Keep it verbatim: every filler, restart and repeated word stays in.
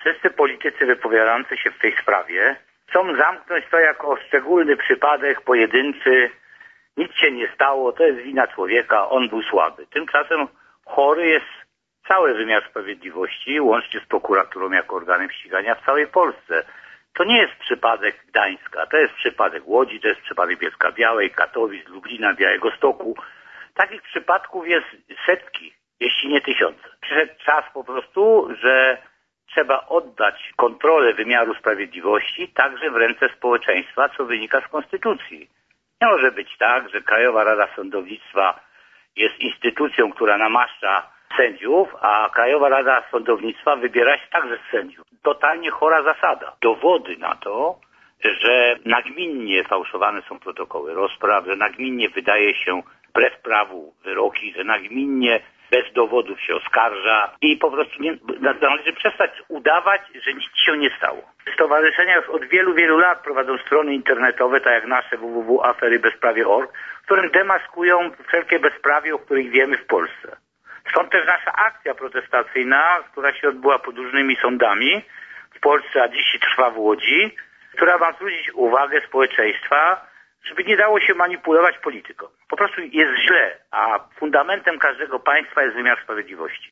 Wszyscy politycy wypowiadający się w tej sprawie chcą zamknąć to jako szczególny przypadek, pojedynczy. Nic się nie stało, to jest wina człowieka, on był słaby. Tymczasem chory jest cały wymiar sprawiedliwości, łącznie z prokuraturą jako organem ścigania w całej Polsce. To nie jest przypadek Gdańska, to jest przypadek Łodzi, to jest przypadek Bielska-Białej, Katowic, Lublina, Białegostoku. Takich przypadków jest setki, jeśli nie tysiące. Przyszedł czas po prostu, że trzeba oddać kontrolę wymiaru sprawiedliwości także w ręce społeczeństwa, co wynika z Konstytucji. Nie może być tak, że Krajowa Rada Sądownictwa jest instytucją, która namaszcza sędziów, a Krajowa Rada Sądownictwa wybiera się także z sędziów. Totalnie chora zasada. Dowody na to, że nagminnie fałszowane są protokoły rozpraw, że nagminnie wydaje się wbrew prawu wyroki, że nagminnie bez dowodów się oskarża i po prostu nie, należy przestać udawać, że nic się nie stało. Stowarzyszenia już od wielu, wielu lat prowadzą strony internetowe, tak jak nasze w w w kropka afery bezprawie kropka org, w którym demaskują wszelkie bezprawie, o których wiemy w Polsce. Stąd też nasza akcja protestacyjna, która się odbyła pod różnymi sądami w Polsce, a dziś trwa w Łodzi, która ma zwrócić uwagę społeczeństwa, żeby nie dało się manipulować polityką. Po prostu jest źle, a fundamentem każdego państwa jest wymiar sprawiedliwości.